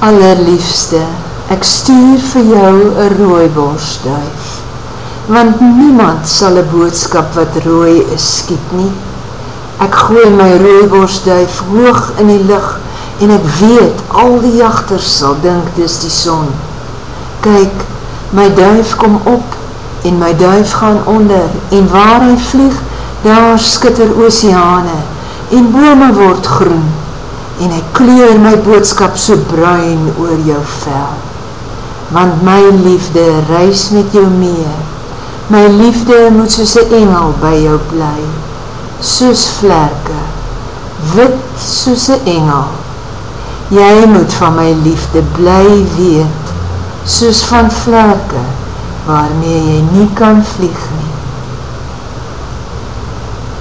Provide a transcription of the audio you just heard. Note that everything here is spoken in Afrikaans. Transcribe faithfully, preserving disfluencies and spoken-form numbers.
Allerliefste, ek stuur vir jou 'n rooiborsduif, want niemand sal 'n boodskap wat rooi is skiet nie. Ek gooi my rooiborsduif hoog in die lug en ek weet al die jagters sal dink dis die son. Kyk, my duif kom op en my duif gaan onder en waar hy vlieg, daar skitter oseane en bome word groen en ek kleur my boodskap so bruin oor jou vel. Want my liefde reis met jou mee, my liefde moet soos 'n engel by jou bly, soos vlerke, wit soos 'n engel. Jy moet van my liefde bly weet, soos van vlerke, waarmee jy nie kan vlieg nie.